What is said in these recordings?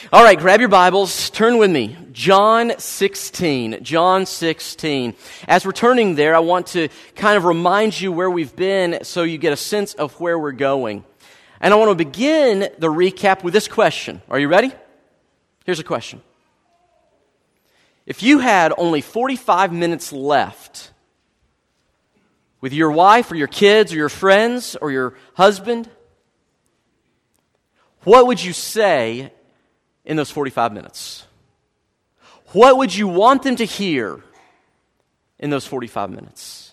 All right, grab your Bibles, turn with me. John 16. As we're turning there, I want to kind of remind you where we've been so you get a sense of where we're going. And I want to begin the recap with this question. Are you ready? Here's a question. If you had only 45 minutes left with your wife or your kids or your friends or your husband, what would you say in those 45 minutes? What would you want them to hear in those 45 minutes?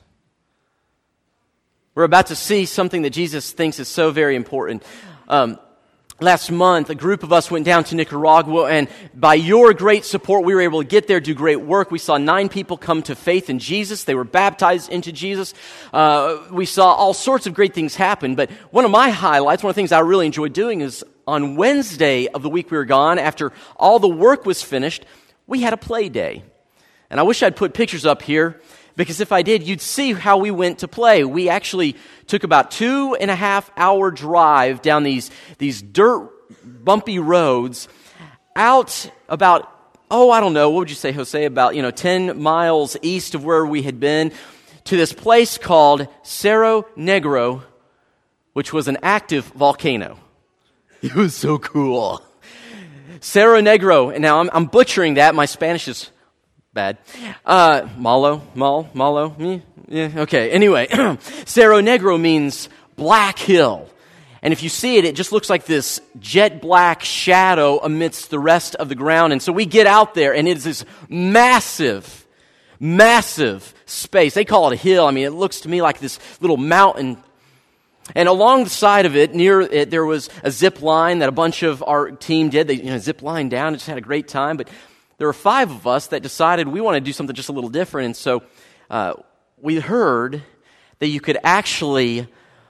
We're about to see something that Jesus thinks is so very important. Last month, a group of us went down to Nicaragua, and by your great support, we were able to get there, do great work. We saw 9 people come to faith in Jesus. They were baptized into Jesus. We saw all sorts of great things happen, but one of my highlights, one of the things I really enjoyed doing is on Wednesday of the week we were gone, after all the work was finished, we had a play day. And I wish I'd put pictures up here, because if I did, you'd see how we went to play. We actually took about 2.5-hour drive down these dirt, bumpy roads out about, I don't know, what would you say, Jose, about 10 miles east of where we had been, to this place called Cerro Negro, which was an active volcano. It was so cool. Cerro Negro, and now I'm butchering that. My Spanish is bad. Malo, yeah, okay. Anyway, Cerro Negro means black hill. And if you see it, it just looks like this jet black shadow amidst the rest of the ground. And so we get out there, and it is this massive space. They call it a hill. I mean, it looks to me like this little mountain. And along the side of it, near it, there was a zip line that a bunch of our team did. They zip line down and just had a great time. But there were 5 of us that decided we want to do something just a little different. And so we heard that you could actually,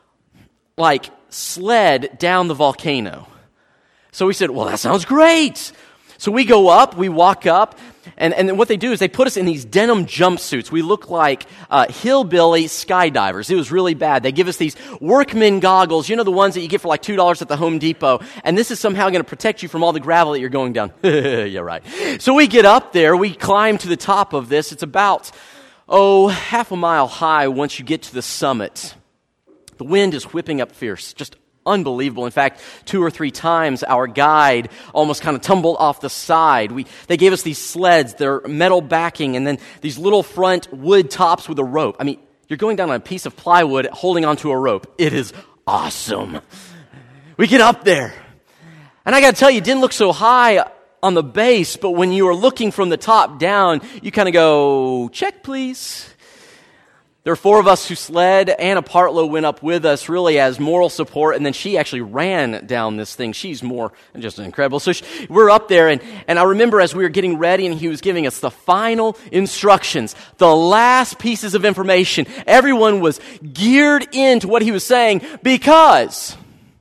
sled down the volcano. So we said, well, that sounds great. So we go up, we walk up, and what they do is they put us in these denim jumpsuits. We look like hillbilly skydivers. It was really bad. They give us these workman goggles, the ones that you get for like $2 at the Home Depot, and this is somehow going to protect you from all the gravel that you're going down. Yeah, right. So we get up there, we climb to the top of this. It's about, half a mile high once you get to the summit. The wind is whipping up fierce, just unbelievable. In fact, 2 or 3 times our guide almost kind of tumbled off the side. They gave us these sleds, they're metal backing, and then these little front wood tops with a rope. I mean, you're going down on a piece of plywood holding onto a rope. It is awesome. We get up there, and I got to tell you, it didn't look so high on the base, but when you are looking from the top down, you kind of go, check please. There were 4 of us who sled. Anna Partlow went up with us really as moral support, and then she actually ran down this thing. She's more just incredible. So we're up there, and I remember as we were getting ready and he was giving us the final instructions, the last pieces of information, everyone was geared into what he was saying because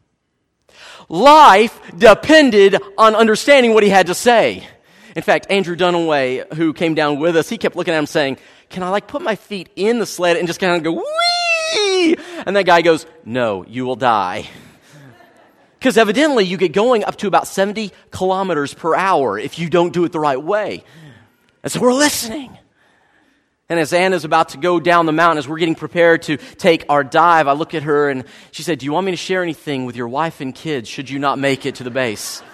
life depended on understanding what he had to say. In fact, Andrew Dunaway, who came down with us, he kept looking at him saying, can I put my feet in the sled and just kind of go, whee? And that guy goes, no, you will die. Because evidently you get going up to about 70 kilometers per hour if you don't do it the right way. And so we're listening. And as Anna's about to go down the mountain, as we're getting prepared to take our dive, I look at her and she said, do you want me to share anything with your wife and kids should you not make it to the base?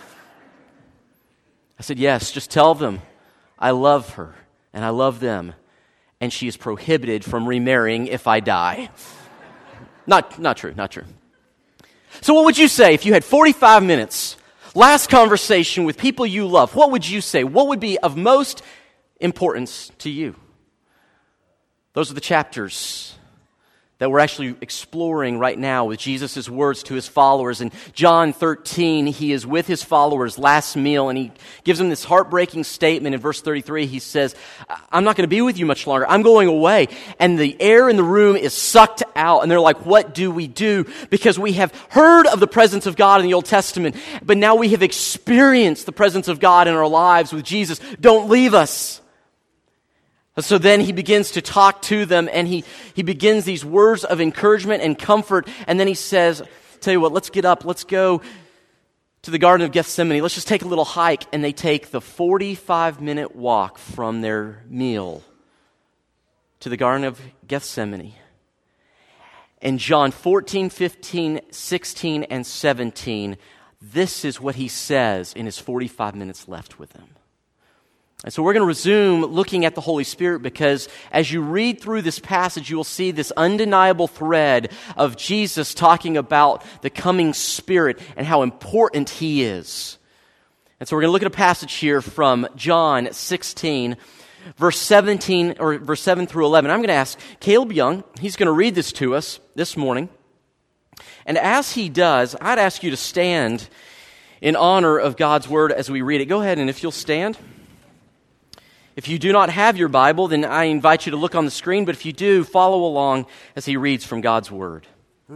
I said, yes, just tell them I love her and I love them. And she is prohibited from remarrying if I die. Not true. So what would you say if you had 45 minutes, last conversation with people you love? What would you say? What would be of most importance to you? Those are the chapters that we're actually exploring right now with Jesus' words to his followers. In John 13, he is with his followers, last meal, and he gives them this heartbreaking statement. In verse 33, he says, I'm not going to be with you much longer. I'm going away. And the air in the room is sucked out. And they're like, what do we do? Because we have heard of the presence of God in the Old Testament, but now we have experienced the presence of God in our lives with Jesus. Don't leave us. So then he begins to talk to them, and he begins these words of encouragement and comfort, and then he says, tell you what, let's get up, let's go to the Garden of Gethsemane. Let's just take a little hike, and they take the 45-minute walk from their meal to the Garden of Gethsemane. And John 14, 15, 16, and 17, this is what he says in his 45 minutes left with them. And so we're going to resume looking at the Holy Spirit, because as you read through this passage, you will see this undeniable thread of Jesus talking about the coming Spirit and how important he is. And so we're going to look at a passage here from John 16, verse 17, or verse 7 through 11. I'm going to ask Caleb Young, he's going to read this to us this morning. And as he does, I'd ask you to stand in honor of God's Word as we read it. Go ahead, and if you'll stand. If you do not have your Bible, then I invite you to look on the screen, but if you do, follow along as he reads from God's Word.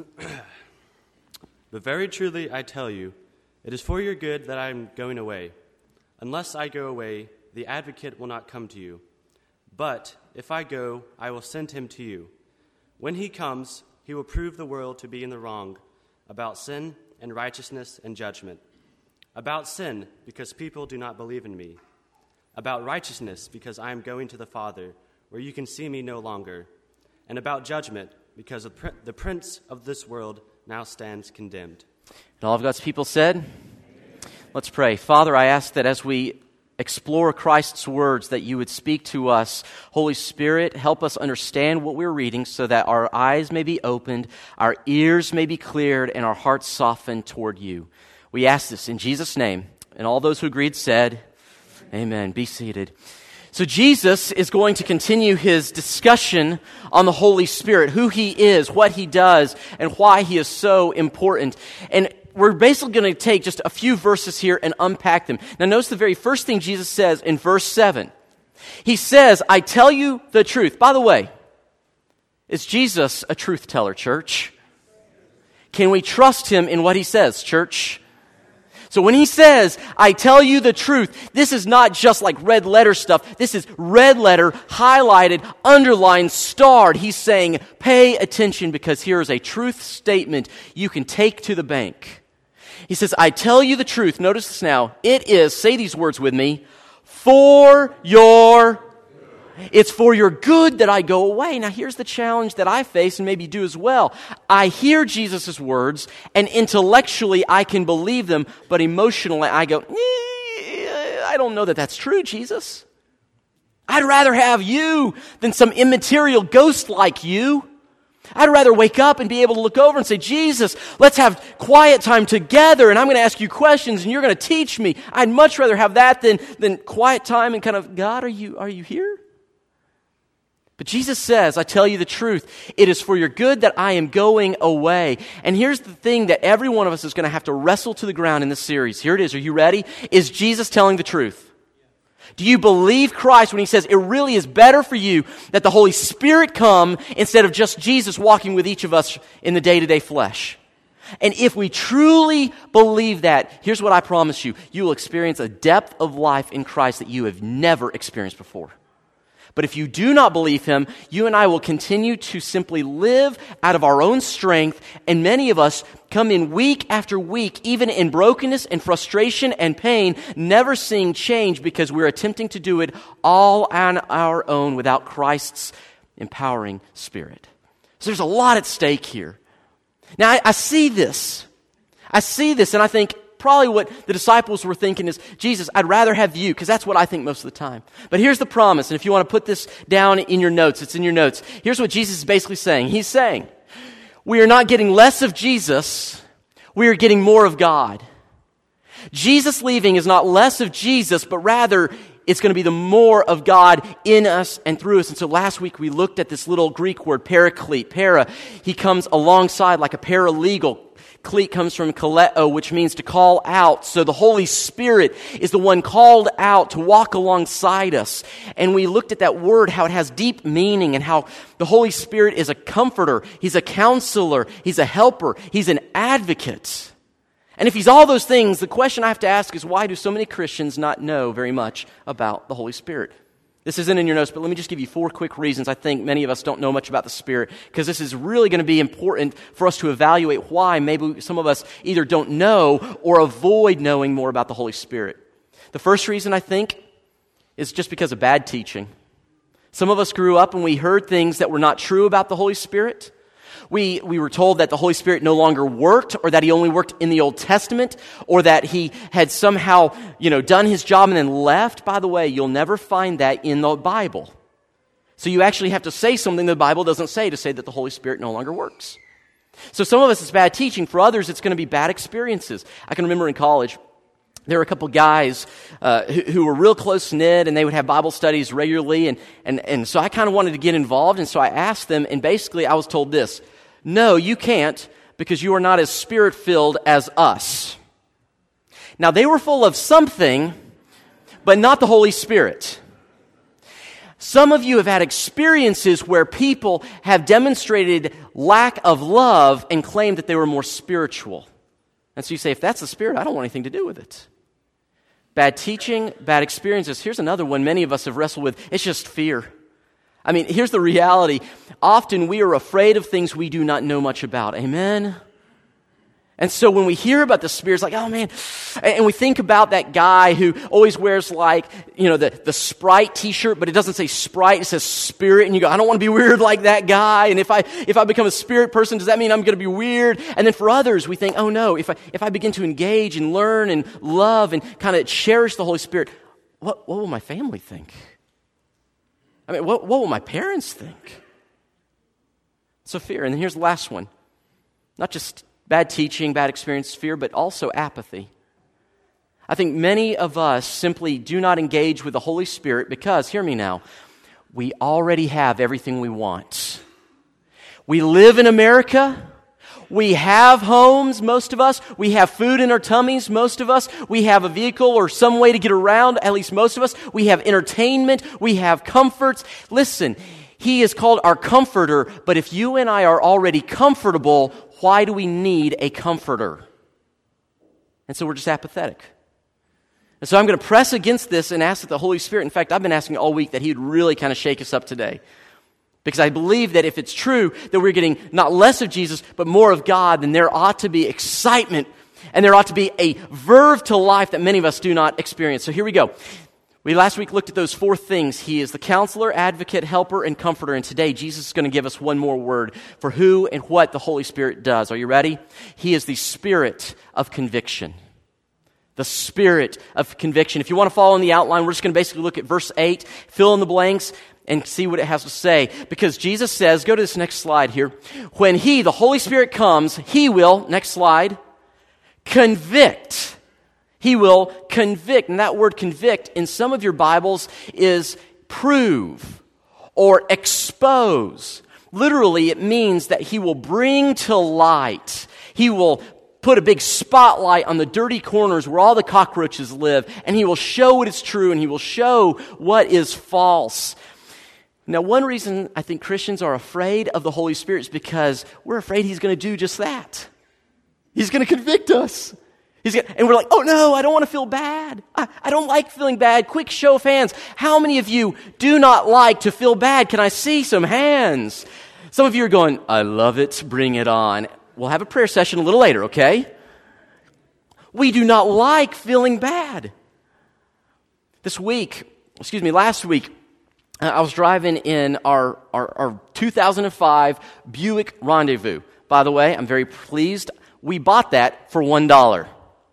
But very truly I tell you, it is for your good that I am going away. Unless I go away, the Advocate will not come to you. But if I go, I will send him to you. When he comes, he will prove the world to be in the wrong about sin and righteousness and judgment. About sin, because people do not believe in me. About righteousness, because I am going to the Father, where you can see me no longer. And about judgment, because the prince of this world now stands condemned. And all of God's people said, let's pray. Father, I ask that as we explore Christ's words, that you would speak to us. Holy Spirit, help us understand what we're reading so that our eyes may be opened, our ears may be cleared, and our hearts softened toward you. We ask this in Jesus' name. And all those who agreed said, amen. Be seated. So Jesus is going to continue his discussion on the Holy Spirit, who he is, what he does, and why he is so important. And we're basically going to take just a few verses here and unpack them. Now notice the very first thing Jesus says in verse 7. He says, I tell you the truth. By the way, is Jesus a truth teller, church? Can we trust him in what he says, church? So when he says, I tell you the truth, this is not just like red letter stuff. This is red letter, highlighted, underlined, starred. He's saying, pay attention, because here is a truth statement you can take to the bank. He says, I tell you the truth. Notice this now. It is, say these words with me, it's for your good that I go away. Now here's the challenge that I face, and maybe you do as well. I hear Jesus' words, and intellectually I can believe them, but emotionally I go, I don't know that that's true, Jesus. I'd rather have you than some immaterial ghost like you. I'd rather wake up and be able to look over and say, Jesus, let's have quiet time together, and I'm going to ask you questions, and you're going to teach me. I'd much rather have that than quiet time and kind of, God, are you here? But Jesus says, I tell you the truth, it is for your good that I am going away. And here's the thing that every one of us is going to have to wrestle to the ground in this series. Here it is. Are you ready? Is Jesus telling the truth? Do you believe Christ when he says it really is better for you that the Holy Spirit come instead of just Jesus walking with each of us in the day-to-day flesh? And if we truly believe that, here's what I promise you. You will experience a depth of life in Christ that you have never experienced before. But if you do not believe him, you and I will continue to simply live out of our own strength, and many of us come in week after week, even in brokenness and frustration and pain, never seeing change because we're attempting to do it all on our own without Christ's empowering Spirit. So there's a lot at stake here. Now, I see this, and I think, probably what the disciples were thinking is, Jesus, I'd rather have you, because that's what I think most of the time. But here's the promise, and if you want to put this down in your notes, it's in your notes. Here's what Jesus is basically saying. He's saying, we are not getting less of Jesus, we are getting more of God. Jesus leaving is not less of Jesus, but rather it's going to be the more of God in us and through us. And so last week we looked at this little Greek word, paraclete. Para, he comes alongside like a paralegal. Cleat comes from kaleo, which means to call out. So the Holy Spirit is the one called out to walk alongside us. And we looked at that word, how it has deep meaning, and how the Holy Spirit is a comforter, he's a counselor, he's a helper, he's an advocate. And if he's all those things, the question I have to ask is, why do so many Christians not know very much about the Holy Spirit? This isn't in your notes, but let me just give you 4 quick reasons I think many of us don't know much about the Spirit, because this is really going to be important for us to evaluate why maybe some of us either don't know or avoid knowing more about the Holy Spirit. The first reason, I think, is just because of bad teaching. Some of us grew up and we heard things that were not true about the Holy Spirit. We were told that the Holy Spirit no longer worked, or that he only worked in the Old Testament, or that he had somehow, done his job and then left. By the way, you'll never find that in the Bible. So you actually have to say something the Bible doesn't say to say that the Holy Spirit no longer works. So some of us, it's bad teaching. For others, it's going to be bad experiences. I can remember in college, there were a couple guys who were real close-knit, and they would have Bible studies regularly, and so I kind of wanted to get involved, and so I asked them, and basically I was told this: no, you can't, because you are not as Spirit-filled as us. Now, they were full of something, but not the Holy Spirit. Some of you have had experiences where people have demonstrated lack of love and claimed that they were more spiritual. And so you say, if that's the Spirit, I don't want anything to do with it. Bad teaching, bad experiences. Here's another one many of us have wrestled with. It's just fear. I mean, here's the reality. Often we are afraid of things we do not know much about. Amen? And so when we hear about the Spirit, it's like, oh man. And we think about that guy who always wears the Sprite t-shirt, but it doesn't say Sprite, it says Spirit. And you go, I don't want to be weird like that guy. And if I become a Spirit person, does that mean I'm going to be weird? And then for others, we think, oh no, if I begin to engage and learn and love and kind of cherish the Holy Spirit, what will my family think? I mean, what will my parents think? So fear. And then here's the last one. Not just bad teaching, bad experience, fear, but also apathy. I think many of us simply do not engage with the Holy Spirit because, hear me now, we already have everything we want. We live in America. We have homes, most of us. We have food in our tummies, most of us. We have a vehicle or some way to get around, at least most of us. We have entertainment. We have comforts. Listen, He is called our comforter, but if you and I are already comfortable, why do we need a comforter? And so we're just apathetic. And so I'm going to press against this and ask that the Holy Spirit, in fact, I've been asking all week that He would really kind of shake us up today. Because I believe that if it's true that we're getting not less of Jesus, but more of God, then there ought to be excitement and there ought to be a verve to life that many of us do not experience. So here we go. We last week looked at those 4 things. He is the counselor, advocate, helper, and comforter. And today, Jesus is going to give us one more word for who and what the Holy Spirit does. Are you ready? He is the Spirit of conviction. The Spirit of conviction. If you want to follow in the outline, we're just going to basically look at verse 8, fill in the blanks, and see what it has to say. Because Jesus says, go to this next slide here, when He, the Holy Spirit, comes, He will, next slide, convict. He will convict. And that word convict in some of your Bibles is prove or expose. Literally, it means that He will bring to light. He will put a big spotlight on the dirty corners where all the cockroaches live, and He will show what is true, and He will show what is false. Now, one reason I think Christians are afraid of the Holy Spirit is because we're afraid He's going to do just that. He's going to convict us. And we're like, oh no, I don't want to feel bad. I don't like feeling bad. Quick show of hands. How many of you do not like to feel bad? Can I see some hands? Some of you are going, I love it. Bring it on. We'll have a prayer session a little later, okay? We do not like feeling bad. Last week, I was driving in our 2005 Buick Rendezvous. By the way, I'm very pleased. We bought that for $1.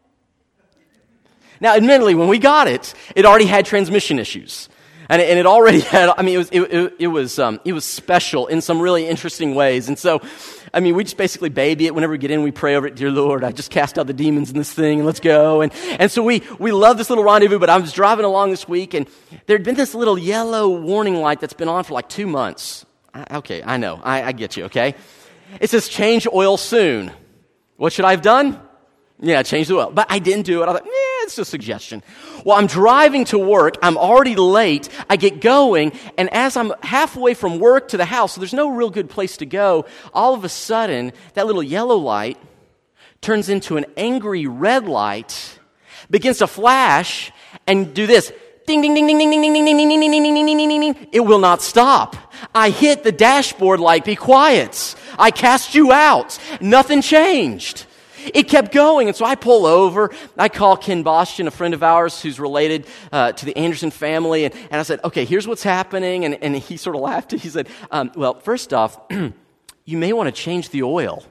Now, admittedly, when we got it, it already had transmission issues. And it already had, it was special in some really interesting ways. And so, we just basically baby it. Whenever we get in, we pray over it. Dear Lord, I just cast out the demons in this thing and let's go. And so we love this little rendezvous, but I was driving along this week and there'd been this little yellow warning light that's been on for like 2 months. Okay, I know. I get you, okay? It says change oil soon. What should I have done? Yeah, change the oil. But I didn't do it. I thought, it's a suggestion. Well, I'm driving to work. I'm already late. I get going. And as I'm halfway from work to the house, so there's no real good place to go, all of a sudden, that little yellow light turns into an angry red light, begins to flash and do this. ding, ding, ding, ding, ding, ding, ding, ding, ding, ding, ding, ding, ding, ding, ding, ding, ding. It will not stop. I hit the dashboard like, be quiet. I cast you out. Nothing changed. It kept going, and so I pull over. I call Ken Bostian, a friend of ours who's related to the Anderson family, and I said, okay, here's what's happening, and he sort of laughed. He said, well, first off, you may want to change the oil.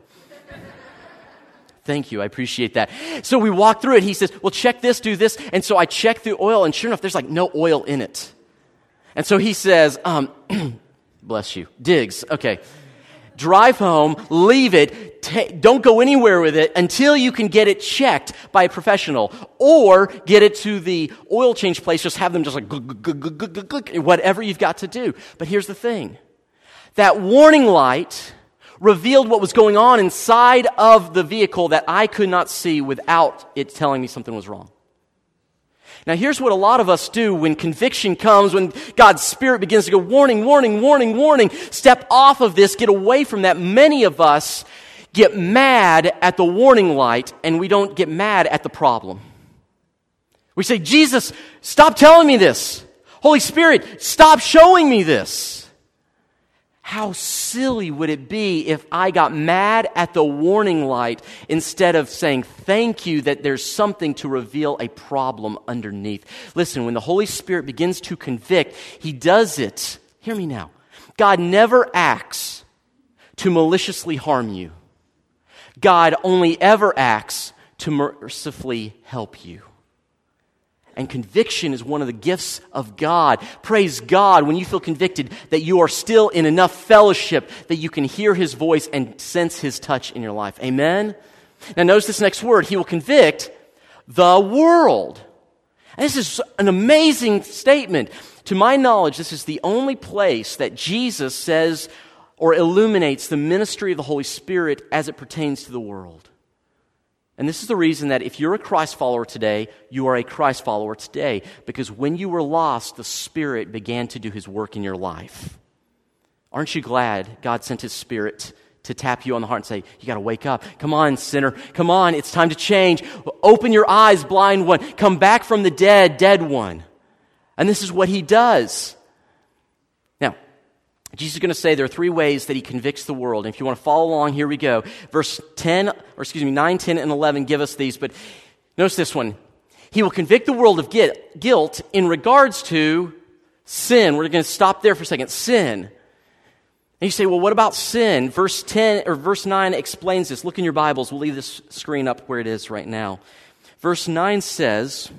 Thank you, I appreciate that. So we walk through it. He says, well, check this, do this, and so I check the oil, and sure enough, there's like no oil in it. And so he says, bless you, Diggs, okay. Drive home, leave it, don't go anywhere with it until you can get it checked by a professional, or get it to the oil change place, just have them just like, whatever you've got to do. But here's the thing. That warning light revealed what was going on inside of the vehicle that I could not see without it telling me something was wrong. Now, here's what a lot of us do when conviction comes, when God's Spirit begins to go, warning, warning, warning, warning. Step off of this, get away from that. Many of us get mad at the warning light, and we don't get mad at the problem. We say, Jesus, stop telling me this. Holy Spirit, stop showing me this. How silly would it be if I got mad at the warning light instead of saying thank you that there's something to reveal a problem underneath? Listen, when the Holy Spirit begins to convict, He does it. Hear me now. God never acts to maliciously harm you. God only ever acts to mercifully help you. And conviction is one of the gifts of God. Praise God when you feel convicted that you are still in enough fellowship that you can hear His voice and sense His touch in your life. Amen? Now notice this next word. He will convict the world. And this is an amazing statement. To my knowledge, this is the only place that Jesus says or illuminates the ministry of the Holy Spirit as it pertains to the world. And this is the reason that if you're a Christ follower today, you are a Christ follower today. Because when you were lost, the Spirit began to do His work in your life. Aren't you glad God sent His Spirit to tap you on the heart and say, you got to wake up. Come on, sinner. Come on, it's time to change. Open your eyes, blind one. Come back from the dead, dead one. And this is what He does. Now, Jesus is going to say there are three ways that He convicts the world. And if you want to follow along, here we go. Verse 9, 10, and 11 give us these. But notice this one. He will convict the world of guilt in regards to sin. We're going to stop there for a second. Sin. And you say, well, what about sin? Verse 9 explains this. Look in your Bibles. We'll leave this screen up where it is right now. Verse 9 says,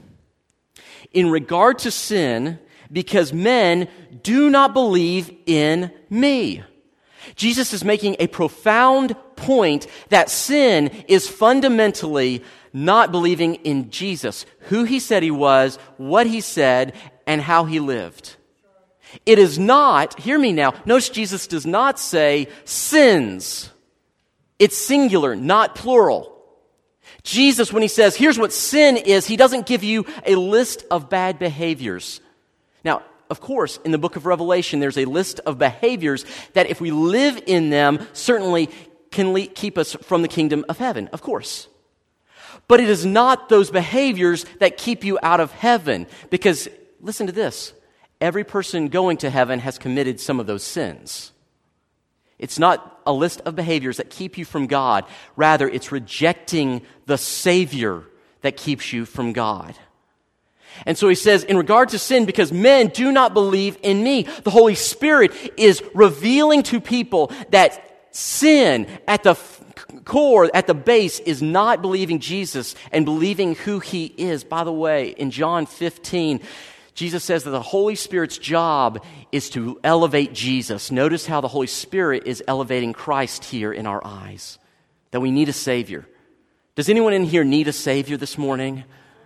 in regard to sin, because men do not believe in me. Jesus is making a profound point that sin is fundamentally not believing in Jesus, who He said He was, what He said, and how He lived. It is not, hear me now, notice Jesus does not say sins. It's singular, not plural. Jesus, when He says, here's what sin is, He doesn't give you a list of bad behaviors. Now, of course, in the book of Revelation, there's a list of behaviors that if we live in them, certainly can keep us from the kingdom of heaven, of course. But it is not those behaviors that keep you out of heaven. Because, listen to this, every person going to heaven has committed some of those sins. It's not a list of behaviors that keep you from God. Rather, it's rejecting the Savior that keeps you from God. And so He says, in regard to sin, because men do not believe in me, the Holy Spirit is revealing to people that sin at the core, at the base, is not believing Jesus and believing who He is. By the way, in John 15, Jesus says that the Holy Spirit's job is to elevate Jesus. Notice how the Holy Spirit is elevating Christ here in our eyes, that we need a Savior. Does anyone in here need a Savior this morning?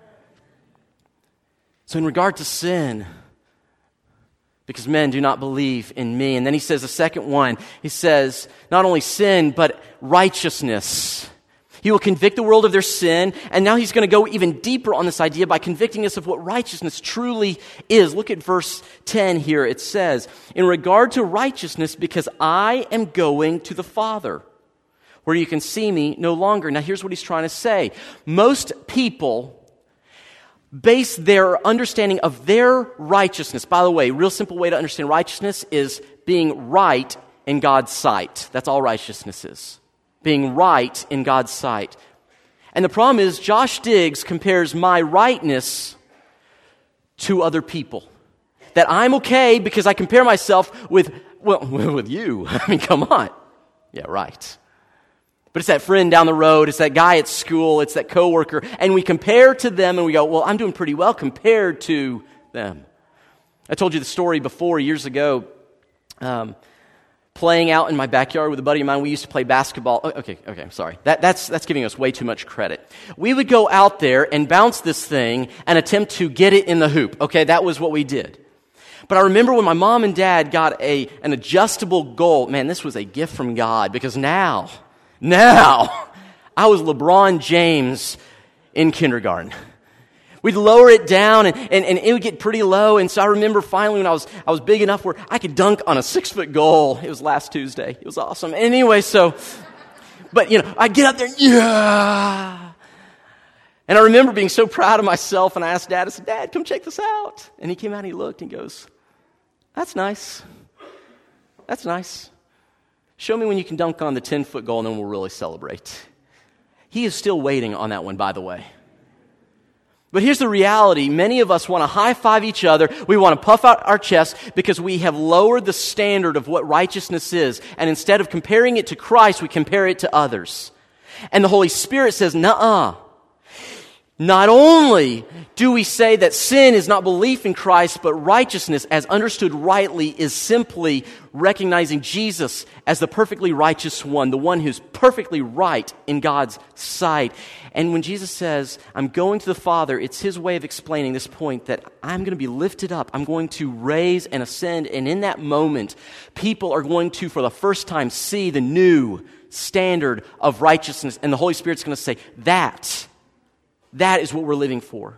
So in regard to sin, because men do not believe in me. And then He says the second one, He says not only sin, but righteousness. He will convict the world of their sin, and now He's going to go even deeper on this idea by convicting us of what righteousness truly is. Look at verse 10 here. It says, in regard to righteousness, because I am going to the Father, where you can see me no longer. Now here's what He's trying to say. Most people base their understanding of their righteousness. By the way, real simple way to understand righteousness is being right in God's sight. That's all righteousness is. Being right in God's sight. And the problem is, Josh Diggs compares my rightness to other people. That I'm okay because I compare myself with you. I mean, come on. Yeah, right. But it's that friend down the road, it's that guy at school, it's that coworker, and we compare to them and we go, well, I'm doing pretty well compared to them. I told you the story before, years ago, playing out in my backyard with a buddy of mine. We used to play basketball. Okay, I'm sorry. That's giving us way too much credit. We would go out there and bounce this thing and attempt to get it in the hoop. Okay, that was what we did. But I remember when my mom and dad got an adjustable goal. Man, this was a gift from God, because now, I was LeBron James in kindergarten. We'd lower it down and it would get pretty low. And so I remember finally when I was big enough where I could dunk on a 6-foot goal. It was last Tuesday. It was awesome. Anyway, but I get up there, yeah. And I remember being so proud of myself, and I asked Dad, I said, Dad, come check this out. And he came out and he looked and goes, that's nice. That's nice. Show me when you can dunk on the 10-foot goal and then we'll really celebrate. He is still waiting on that one, by the way. But here's the reality. Many of us want to high-five each other. We want to puff out our chest because we have lowered the standard of what righteousness is. And instead of comparing it to Christ, we compare it to others. And the Holy Spirit says, nuh-uh. Not only do we say that sin is not belief in Christ, but righteousness, as understood rightly, is simply recognizing Jesus as the perfectly righteous one, the one who's perfectly right in God's sight. And when Jesus says, I'm going to the Father, it's his way of explaining this point that I'm going to be lifted up, I'm going to raise and ascend, and in that moment, people are going to, for the first time, see the new standard of righteousness, and the Holy Spirit's going to say, that is what we're living for.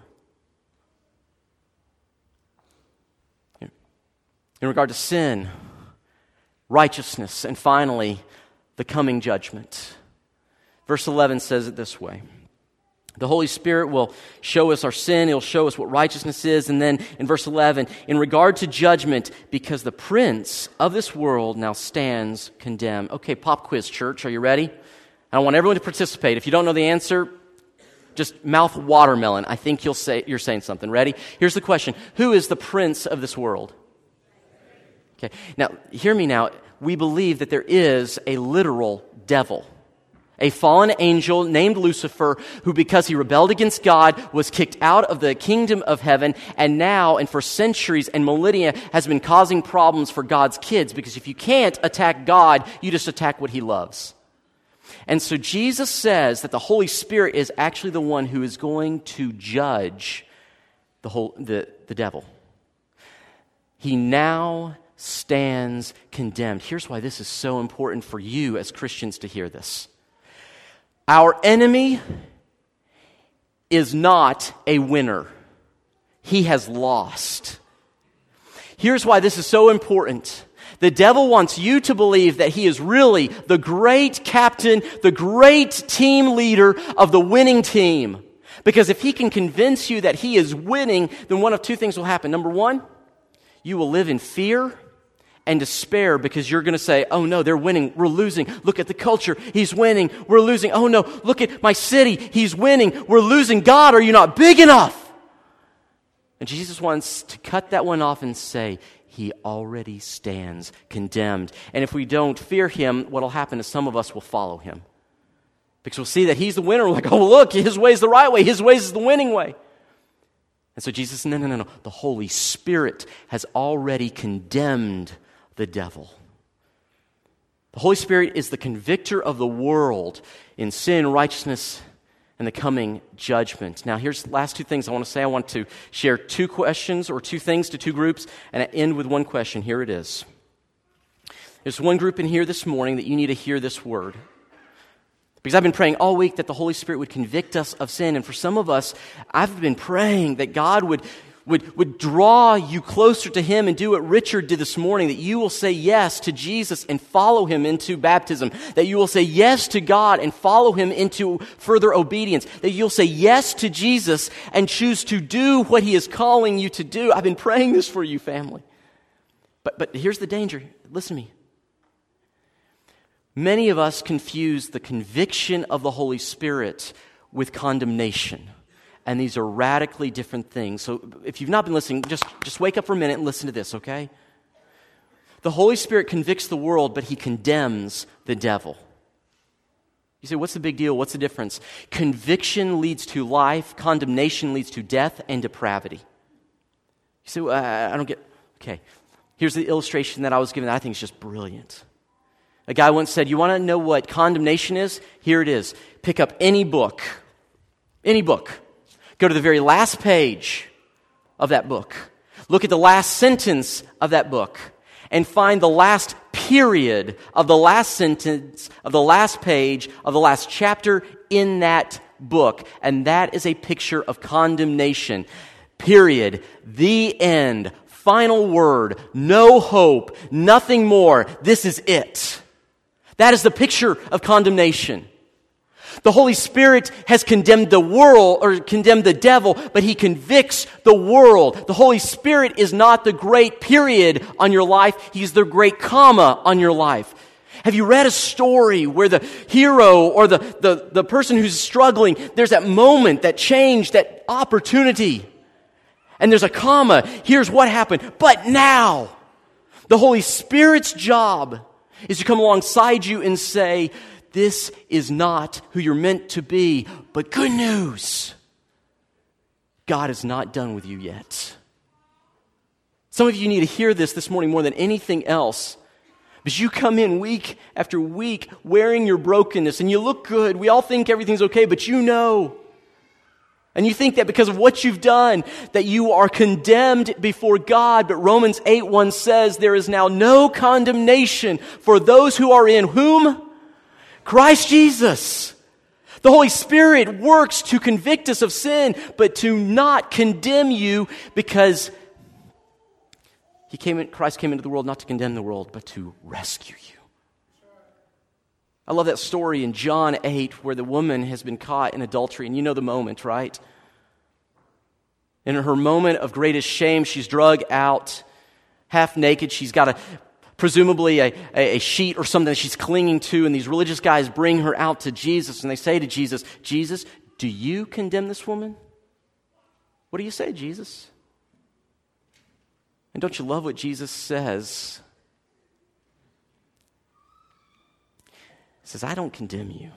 In regard to sin, righteousness, and finally, the coming judgment. Verse 11 says it this way. The Holy Spirit will show us our sin. He'll show us what righteousness is. And then in verse 11, in regard to judgment, because the prince of this world now stands condemned. Okay, pop quiz, church. Are you ready? I want everyone to participate. If you don't know the answer, just mouth watermelon. I think you're saying something. Ready? Here's the question. Who is the prince of this world? Okay. Now, hear me now. We believe that there is a literal devil. A fallen angel named Lucifer, who because he rebelled against God, was kicked out of the kingdom of heaven, and now, and for centuries and millennia, has been causing problems for God's kids. Because if you can't attack God, you just attack what he loves. And so Jesus says that the Holy Spirit is actually the one who is going to judge the devil. He now stands condemned. Here's why this is so important for you as Christians to hear this. Our enemy is not a winner. He has lost. Here's why this is so important. The devil wants you to believe that he is really the great captain, the great team leader of the winning team. Because if he can convince you that he is winning, then one of two things will happen. Number one, you will live in fear and despair because you're going to say, oh no, they're winning, we're losing. Look at the culture, he's winning, we're losing. Oh no, look at my city, he's winning, we're losing. God, are you not big enough? And Jesus wants to cut that one off and say, he already stands condemned. And if we don't fear him, what will happen is some of us will follow him. Because we'll see that he's the winner. We're like, oh, look, his way is the right way. His way is the winning way. And so Jesus said, no. The Holy Spirit has already condemned the devil. The Holy Spirit is the convictor of the world in sin, righteousness, and the coming judgment. Now, here's the last two things I want to say. I want to share two questions or two things to two groups, and I end with one question. Here it is. There's one group in here this morning that you need to hear this word. Because I've been praying all week that the Holy Spirit would convict us of sin. And for some of us, I've been praying that God would would draw you closer to Him and do what Richard did this morning, that you will say yes to Jesus and follow Him into baptism, that you will say yes to God and follow Him into further obedience, that you'll say yes to Jesus and choose to do what He is calling you to do. I've been praying this for you, family. But here's the danger. Listen to me. Many of us confuse the conviction of the Holy Spirit with condemnation. And these are radically different things. So if you've not been listening, just wake up for a minute and listen to this, okay? The Holy Spirit convicts the world, but He condemns the devil. You say, what's the big deal? What's the difference? Conviction leads to life. Condemnation leads to death and depravity. You say, well, I don't get... Okay, here's the illustration that I was given that I think is just brilliant. A guy once said, you want to know what condemnation is? Here it is. Pick up any book. Any book. Go to the very last page of that book. Look at the last sentence of that book. And find the last period of the last sentence of the last page of the last chapter in that book. And that is a picture of condemnation. Period. The end. Final word. No hope. Nothing more. This is it. That is the picture of condemnation. The Holy Spirit has condemned the world, or condemned the devil, but He convicts the world. The Holy Spirit is not the great period on your life. He's the great comma on your life. Have you read a story where the hero or the person who's struggling, there's that moment, that change, that opportunity, and there's a comma. Here's what happened. But now, the Holy Spirit's job is to come alongside you and say, this is not who you're meant to be, but good news. God is not done with you yet. Some of you need to hear this morning more than anything else. Because you come in week after week wearing your brokenness and you look good. We all think everything's okay, but you know. And you think that because of what you've done, that you are condemned before God. But Romans 8:1 says there is now no condemnation for those who are in whom? Christ Jesus. The Holy Spirit works to convict us of sin, but to not condemn you, because Christ came into the world not to condemn the world, but to rescue you. I love that story in John 8 where the woman has been caught in adultery, and you know the moment, right? In her moment of greatest shame, she's drug out, half naked. She's got presumably a sheet or something that she's clinging to, and these religious guys bring her out to Jesus, and they say to Jesus, Jesus, do you condemn this woman? What do you say, Jesus? And don't you love what Jesus says? He says, I don't condemn you.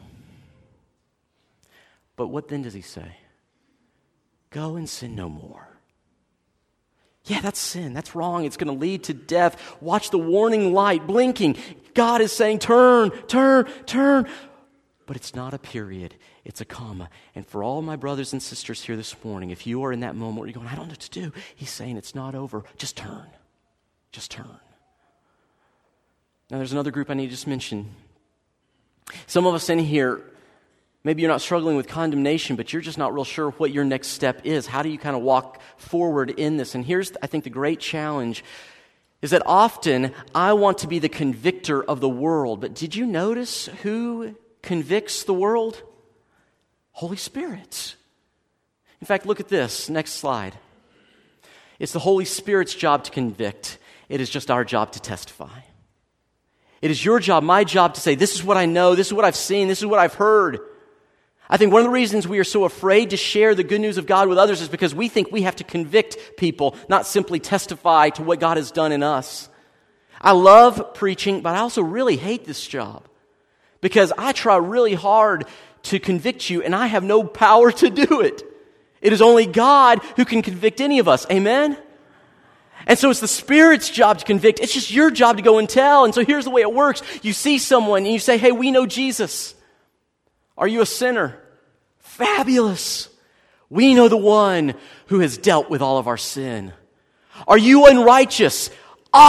But what then does He say? Go and sin no more. Yeah, that's sin. That's wrong. It's going to lead to death. Watch the warning light blinking. God is saying, turn, turn, turn. But it's not a period. It's a comma. And for all my brothers and sisters here this morning, if you are in that moment where you're going, I don't know what to do, He's saying it's not over. Just turn. Just turn. Now there's another group I need to just mention. Some of us in here, maybe you're not struggling with condemnation, but you're just not real sure what your next step is. How do you kind of walk forward in this? And here's, I think, the great challenge is that often I want to be the convictor of the world. But did you notice who convicts the world? Holy Spirit. In fact, look at this. Next slide. It's the Holy Spirit's job to convict. It is just our job to testify. It is your job, my job, to say, this is what I know, this is what I've seen, this is what I've heard. I think one of the reasons we are so afraid to share the good news of God with others is because we think we have to convict people, not simply testify to what God has done in us. I love preaching, but I also really hate this job because I try really hard to convict you and I have no power to do it. It is only God who can convict any of us. Amen? And so it's the Spirit's job to convict. It's just your job to go and tell. And so here's the way it works. You see someone and you say, hey, we know Jesus. Are you a sinner? Fabulous. We know the one who has dealt with all of our sin. Are you unrighteous?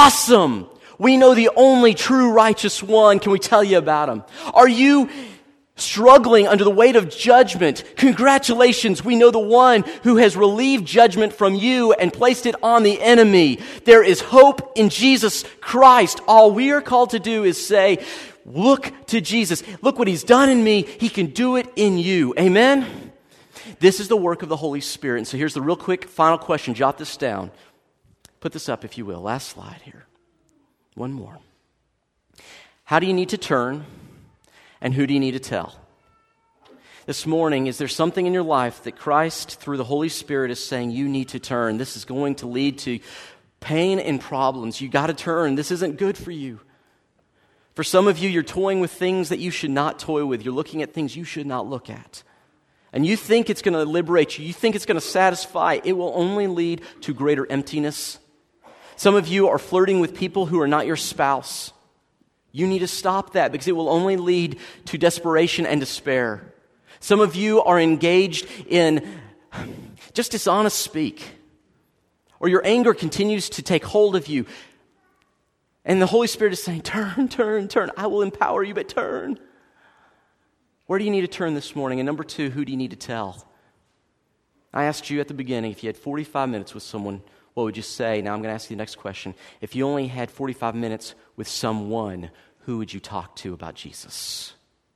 Awesome. We know the only true righteous one. Can we tell you about him? Are you struggling under the weight of judgment, congratulations, we know the one who has relieved judgment from you and placed it on the enemy. There is hope in Jesus Christ. All we are called to do is say, look to Jesus. Look what He's done in me. He can do it in you. Amen? This is the work of the Holy Spirit. And so here's the real quick final question. Jot this down. Put this up if you will. Last slide here. One more. How do you need to turn? And who do you need to tell? This morning, is there something in your life that Christ, through the Holy Spirit, is saying you need to turn? This is going to lead to pain and problems. You got to turn. This isn't good for you. For some of you, you're toying with things that you should not toy with. You're looking at things you should not look at. And you think it's going to liberate you. You think it's going to satisfy. It will only lead to greater emptiness. Some of you are flirting with people who are not your spouse. You need to stop that because it will only lead to desperation and despair. Some of you are engaged in just dishonest speak, or your anger continues to take hold of you. And the Holy Spirit is saying, turn, turn, turn. I will empower you, but turn. Where do you need to turn this morning? And number two, who do you need to tell? I asked you at the beginning, if you had 45 minutes with someone, what would you say? Now I'm going to ask you the next question. If you only had 45 minutes with someone, who would you talk to about Jesus?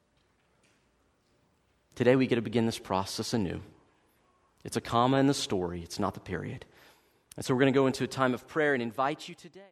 Today we get to begin this process anew. It's a comma in the story. It's not the period. And so we're going to go into a time of prayer and invite you today.